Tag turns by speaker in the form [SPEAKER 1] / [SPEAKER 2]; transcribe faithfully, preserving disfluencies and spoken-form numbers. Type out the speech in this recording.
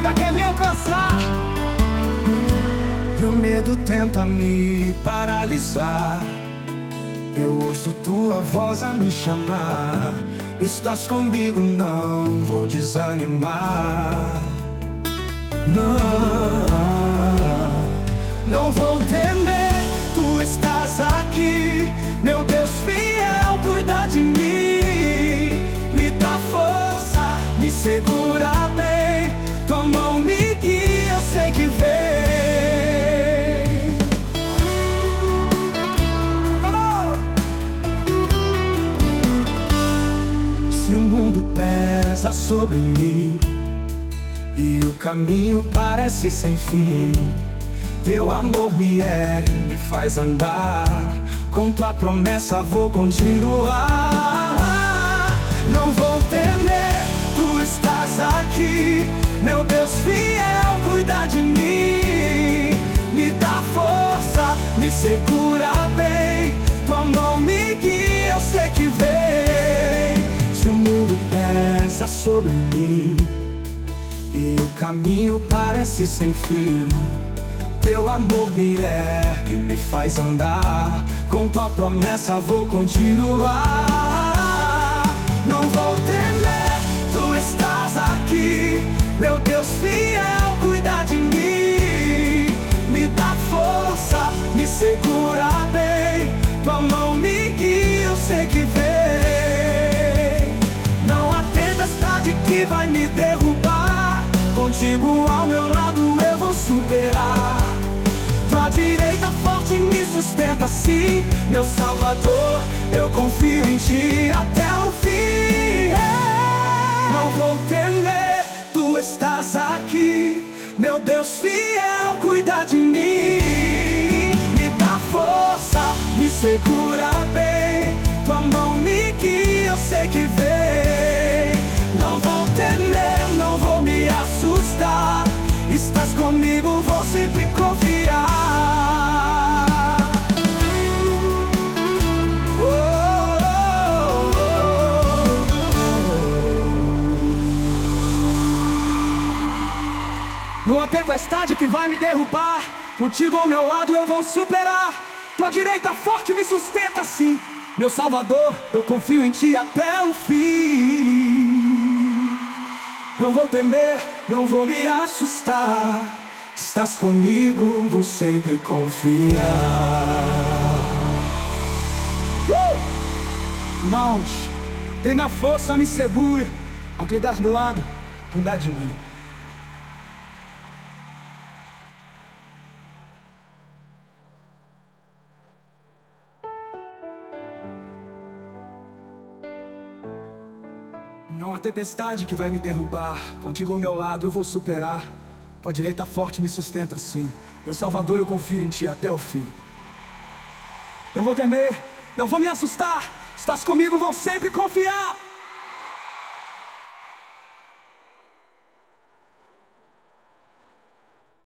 [SPEAKER 1] vida quer me alcançar. E o medo tenta me paralisar. Eu ouço tua voz a me chamar. Estás comigo, não vou desanimar. Não, não vou temer, tu estás aqui. Meu Deus fiel, cuida de mim. Me dá força, me segura bem. Tua mão me guia, eu sei que vem. Se o mundo pesa sobre mim e o caminho parece sem fim, teu amor me ergue, me faz andar. Com tua promessa vou continuar. Não vou temer, tu estás aqui. Meu Deus fiel, cuida de mim. Me dá força, me segura bem. Tua mão me guia, eu sei que vem. Se o mundo pesa sobre mim e o caminho parece sem fim, teu amor me ergue, me faz andar. Com tua promessa vou continuar. Não vou temer, tu estás aqui. Meu Deus fiel, cuida de mim. Me dá força, me segura bem. Tua mão me guia, eu sei que vem. Não há tempestade que vai me derrubar. Contigo ao meu lado eu vou superar. Tua direita forte me sustenta assim. Meu Salvador, eu confio em ti até o fim. Não vou temer, tu estás aqui. Meu Deus fiel, cuida de mim. Me dá força, me segura bem. Tua mão me guia, eu sei que vem. Não vou temer, não vou me assustar. Estás comigo, vou sempre confiar. Oh, oh, oh, oh. Numa tempestade que vai me derrubar, contigo ao meu lado eu vou superar. Tua direita forte me sustenta assim. Meu Salvador, eu confio em ti até o fim. Não vou temer, não vou me assustar. Estás comigo, vou sempre confiar. uh! Mãos, tenha força, me segure. Ao cuidar do lado, cuidar de mim. Não há tempestade que vai me derrubar. Contigo ao meu lado eu vou superar. Tua direita forte me sustenta assim. Meu Salvador, eu confio em ti até o fim. Não vou temer, não vou me assustar. Estás comigo, vou sempre confiar.